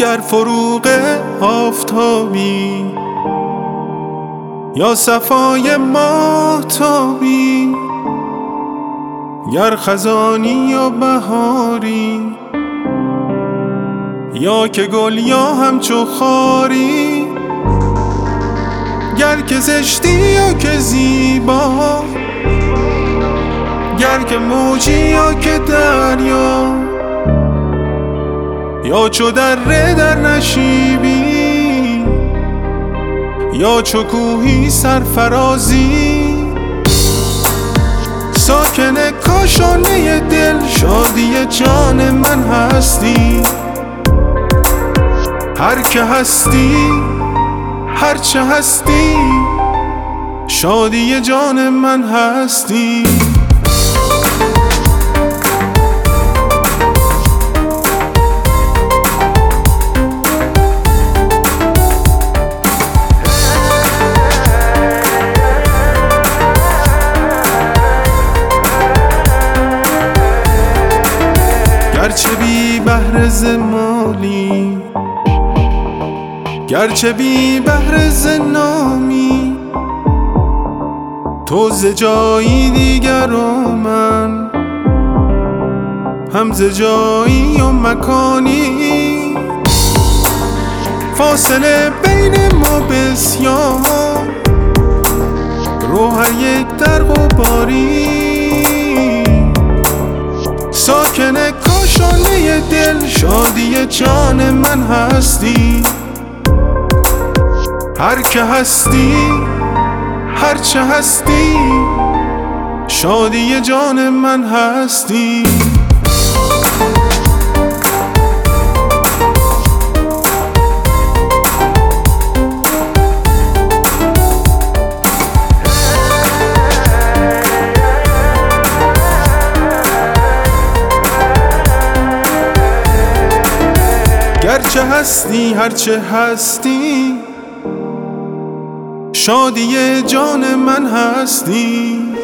گر فروغ آفتابی یا صفای ماهتابی، گر خزانی یا بهاری، یا که گل یا همچو خاری، گر که زشتی یا که زیبا، گر که موجی یا که دریا، یا چو دره در نشیبی، یا چو کوهی سرفرازی، ساکن کاشانه دل شادی جان من هستی. هر که هستی، هر چه هستی، شادی جان من هستی. گرچه بی بهره ز مالی، گرچه بی بهره ز نامی، تو ز جایی دیگر و من هم ز جایی و مکانی، فاصله بین ما بسیار، رو هر یک در غباری، ساکن کاشانه دل شادی جان من هستی. هر که هستی، هر چه هستی، شادی جان من هستی. گرچه هستی، هرچه هستی، شادی جان من هستی.